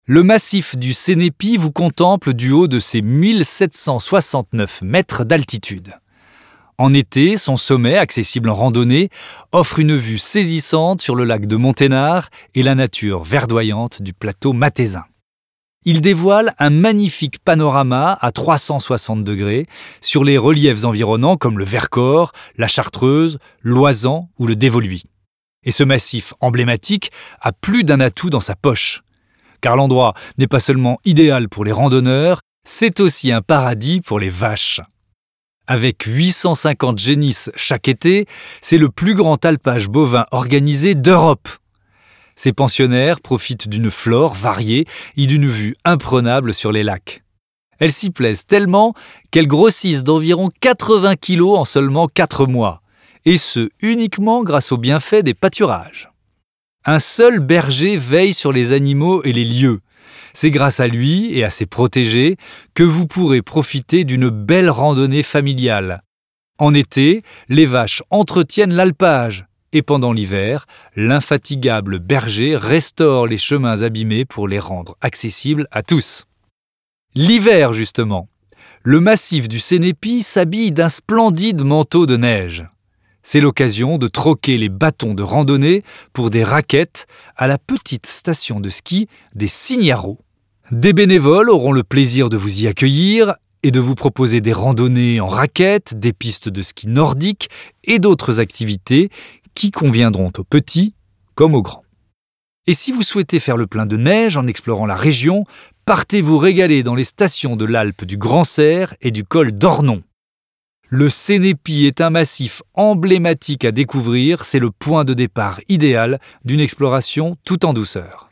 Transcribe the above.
Le massif du Sénépi vous contemple du haut de ses 1769 mètres d'altitude. En été, son sommet, accessible en randonnée, offre une vue saisissante sur le lac de Monténard et la nature verdoyante du plateau mathésin. Il dévoile un magnifique panorama à 360 degrés sur les reliefs environnants comme le Vercors, la Chartreuse, l'Oisans ou le Dévoluy. Et ce massif emblématique a plus d'un atout dans sa poche. Car l'endroit n'est pas seulement idéal pour les randonneurs, c'est aussi un paradis pour les vaches. Avec 850 génisses chaque été, c'est le plus grand alpage bovin organisé d'Europe. Ces pensionnaires profitent d'une flore variée et d'une vue imprenable sur les lacs. Elles s'y plaisent tellement qu'elles grossissent d'environ 80 kilos en seulement 4 mois, et ce uniquement grâce aux bienfaits des pâturages. Un seul berger veille sur les animaux et les lieux. C'est grâce à lui et à ses protégés que vous pourrez profiter d'une belle randonnée familiale. En été, les vaches entretiennent l'alpage et pendant l'hiver, l'infatigable berger restaure les chemins abîmés pour les rendre accessibles à tous. L'hiver, justement, le massif du Sénépi s'habille d'un splendide manteau de neige. C'est l'occasion de troquer les bâtons de randonnée pour des raquettes à la petite station de ski des Signareaux. Des bénévoles auront le plaisir de vous y accueillir et de vous proposer des randonnées en raquettes, des pistes de ski nordiques et d'autres activités qui conviendront aux petits comme aux grands. Et si vous souhaitez faire le plein de neige en explorant la région, partez vous régaler dans les stations de l'Alpe du Grand Serre et du col d'Ornon. Le Sénépi est un massif emblématique à découvrir, c'est le point de départ idéal d'une exploration tout en douceur.